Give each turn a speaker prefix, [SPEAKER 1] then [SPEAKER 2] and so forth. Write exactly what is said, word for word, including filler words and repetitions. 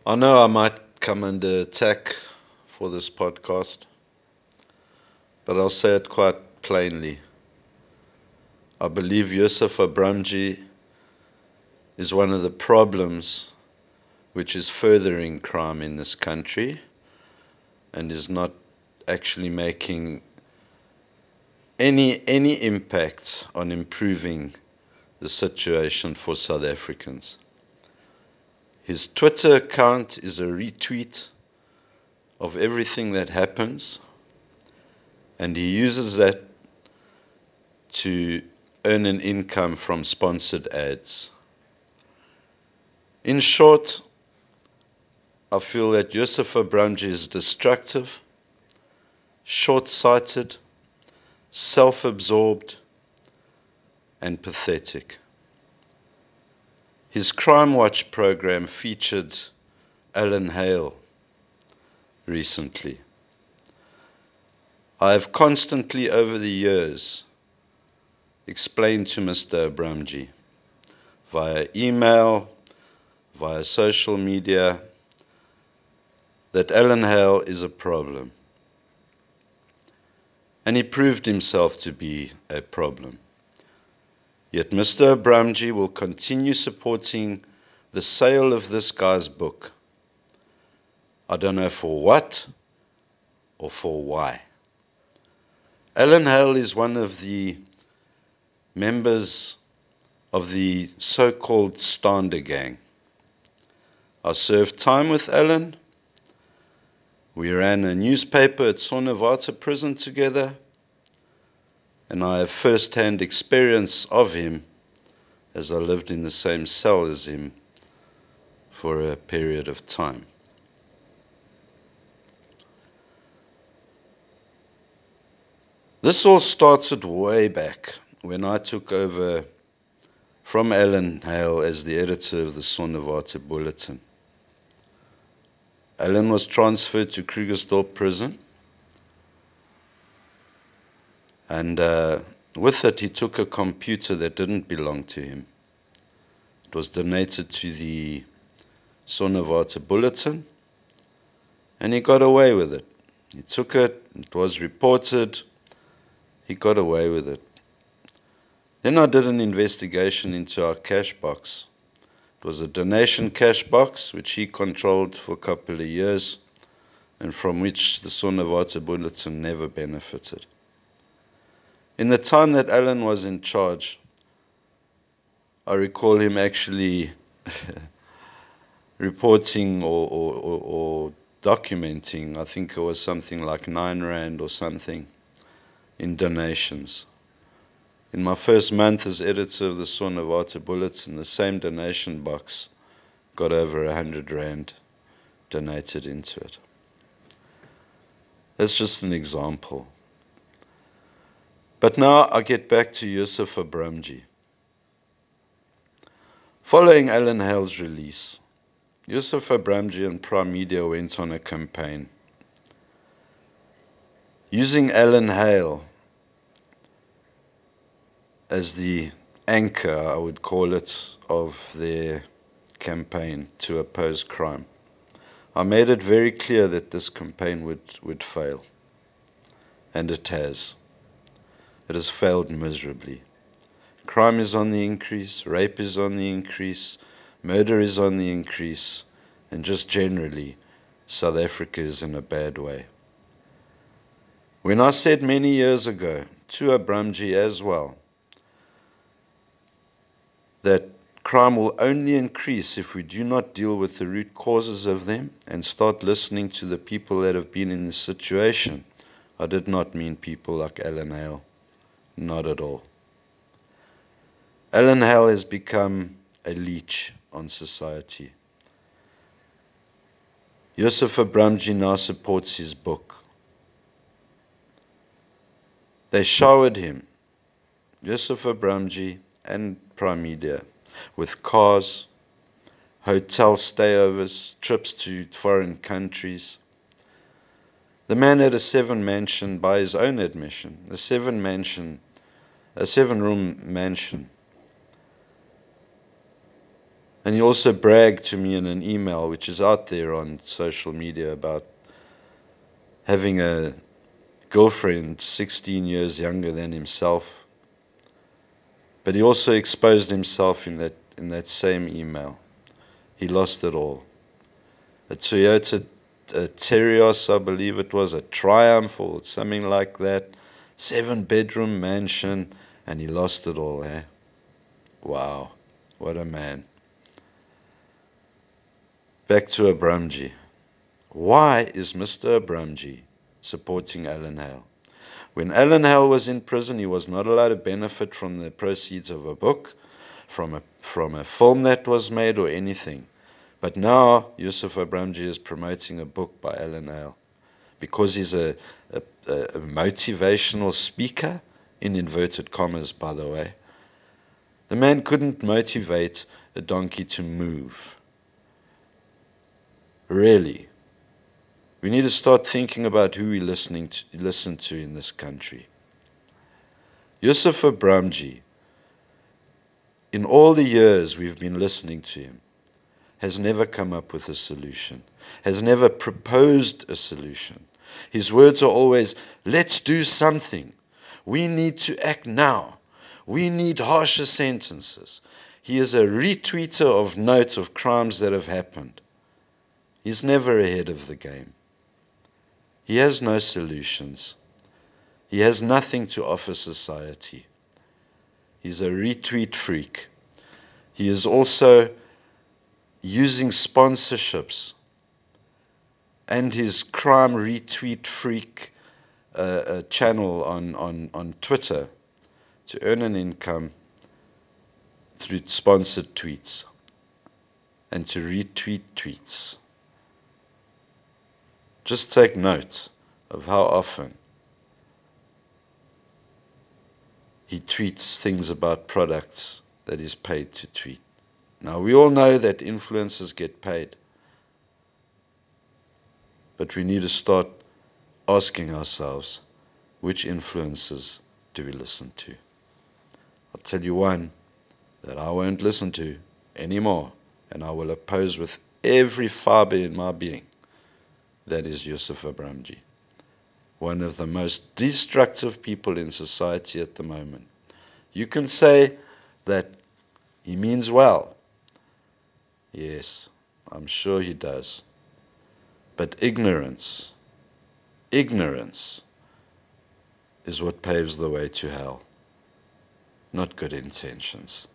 [SPEAKER 1] I know I might come under attack for this podcast, but I'll say it quite plainly. I believe Yusuf Abramji is one of the problems which is furthering crime in this country and is not actually making any any impact on improving the situation for South Africans. His Twitter account is a retweet of everything that happens, and he uses that to earn an income from sponsored ads. In short, I feel that Yusuf Abramji is destructive, short-sighted, self-absorbed, and pathetic. His Crime Watch program featured Alan Hale recently. I have constantly over the years explained to Mister Abramji via email, via social media, that Alan Hale is a problem. And he proved himself to be a problem. Yet Mister Abramji will continue supporting the sale of this guy's book. I don't know for what or for why. Alan Hale is one of the members of the so-called Stander gang. I served time with Alan. We ran a newspaper at Sonderwater prison together, and I have first-hand experience of him as I lived in the same cell as him for a period of time. This all started way back when I took over from Alan Hale as the editor of the Sonderwater Bulletin. Alan was transferred to Krugersdorp prison, and uh, with it he took a computer that didn't belong to him. It was donated to the Sonderwater Bulletin, and he got away with it. He took it, it was reported, he got away with it. Then I did an investigation into our cash box. It was a donation cash box which he controlled for a couple of years, and from which the Sonderwater Bulletin never benefited. In the time that Alan was in charge, I recall him actually reporting or, or, or, or documenting, I think it was something like nine rand or something, in donations. In my first month as editor of the Sonderwater Bulletin, the same donation box got over a hundred rand donated into it. That's just an example. But now I get back to Yusuf Abramji. Following Alan Hale's release, Yusuf Abramji and Prime Media went on a campaign using Alan Hale as the anchor, I would call it, of their campaign to oppose crime. I made it very clear that this campaign would, would fail. And it has. It has failed miserably. Crime is on the increase, rape is on the increase, murder is on the increase, and just generally, South Africa is in a bad way. When I said many years ago, to Abramji as well, that crime will only increase if we do not deal with the root causes of them and start listening to the people that have been in this situation, I did not mean people like Alan Hale. Not at all. Alan Hale has become a leech on society. Yusuf Abramji now supports his book. They showered him, Yusuf Abramji and Prime Media, with cars, hotel stayovers, trips to foreign countries. The man had a seven mansion by his own admission, a seven mansion, a seven room mansion. And he also bragged to me in an email, which is out there on social media, about having a girlfriend sixteen years younger than himself. But he also exposed himself in that in that same email. He lost it all. A Toyota a Terios, I believe it was, a Triumph or something like that, seven bedroom mansion, and he lost it all, eh? Wow, what a man. Back to Abramji. Why is Mister Abramji supporting Alan Hale? When Alan Hale was in prison, he was not allowed to benefit from the proceeds of a book, from a, from a film that was made, or anything. But now Yusuf Abramji is promoting a book by Alan Hale because he's a, a, a motivational speaker, in inverted commas, by the way. The man couldn't motivate a donkey to move. Really. We need to start thinking about who we listening to, listen to in this country. Yusuf Abramji, in all the years we've been listening to him, has never come up with a solution, has never proposed a solution. His words are always, let's do something. We need to act now. We need harsher sentences. He is a retweeter of note of crimes that have happened. He's never ahead of the game. He has no solutions. He has nothing to offer society. He's a retweet freak. He is also using sponsorships and his crime retweet freak uh, uh, channel on, on, on Twitter to earn an income through sponsored tweets and to retweet tweets. Just take note of how often he tweets things about products that he's paid to tweet. Now, we all know that influencers get paid, but we need to start asking ourselves, which influencers do we listen to? I'll tell you one that I won't listen to anymore, and I will oppose with every fiber in my being. That is Yusuf Abramji, one of the most destructive people in society at the moment. You can say that he means well. Yes, I'm sure he does. But ignorance, ignorance is what paves the way to hell, not good intentions.